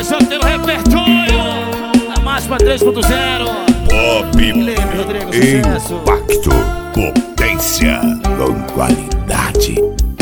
Mas eu tenho repertório. A máxima 3.0. Pop, Rodrigo, impacto, potência com qualidade.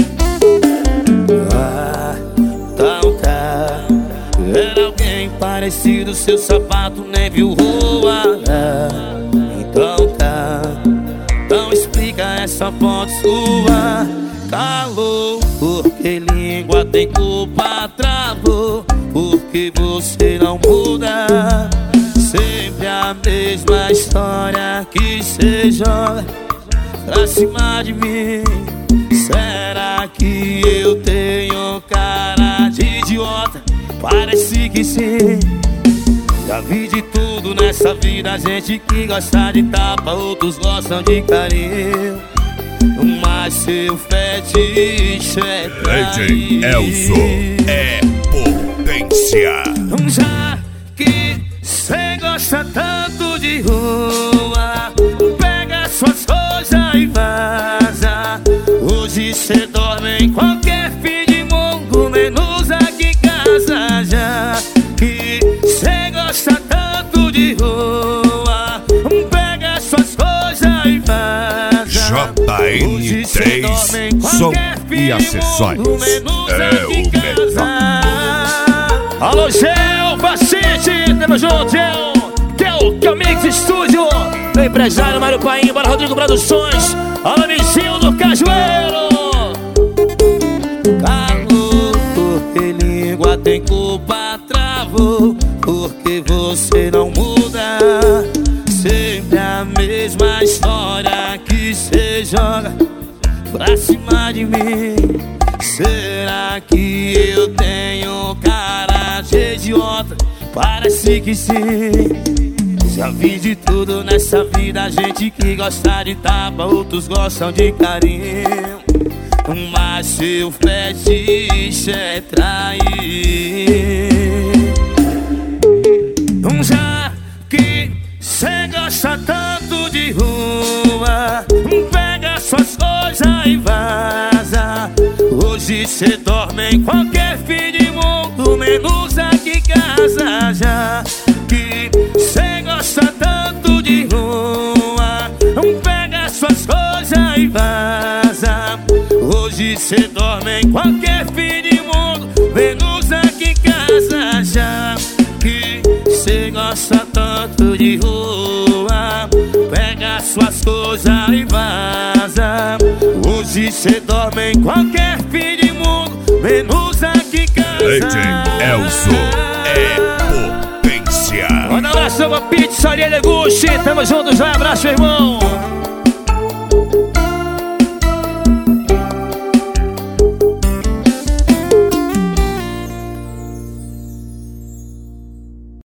Então tá. Era alguém parecido, seu sapato nem viu rua. Então tá. Então explica essa foto sua. Calou, porque língua tem culpa. Travou, porque você não muda. Sempre a mesma história que cê joga pra cima de mim. Será que eu tenho cara de idiota? Parece que sim. Já vi de tudo nessa vida, gente que gosta de tapa, outros gostam de carinho. Mas seu fetiche é DJ Elzo é potência. Já que cê gosta tanto de rua, pega suas coisas e vaza. Hoje cê dorme em qualquer fim de mundo, menos aqui em casa. Já que cê gosta tanto de rua, pega suas coisas e vaza. JN3 Som e Acessórios é o melhor. Alô, Gel, Vacite, tamo junto, Gel. Que é o Mix Studio. Meu empresário Mário Paim, para Rodrigo Produções. Alô, Mizinho do Cajueiro. Calou, porque língua tem culpa. Travou, porque você não muda. Sempre a mesma história que cê joga pra cima de mim. Será que eu tenho cara de idiota? Parece que sim. Já vi de tudo nessa vida, gente que gosta de tapa, outros gostam de carinho. Mas seu fetiche é trair. Já que cê gosta tanto de rua, pega suas coisas e vaza. Hoje cê dorme em qualquer fim de mundo, menos aqui em casa. Já que cê gosta tanto de rua, pega suas coisas e vaza. Hoje cê dorme em qualquer fim de mundo, menos aqui em casa. Já que cê gosta tanto de rua, pega suas coisas e vaza. Hoje cê dorme em qualquer fim de mundo, menos aqui em casa. DJ Elzo é potência. Manda um abraço pra Pizzaria Leguchi. Tamo junto, já. Abraço, irmão.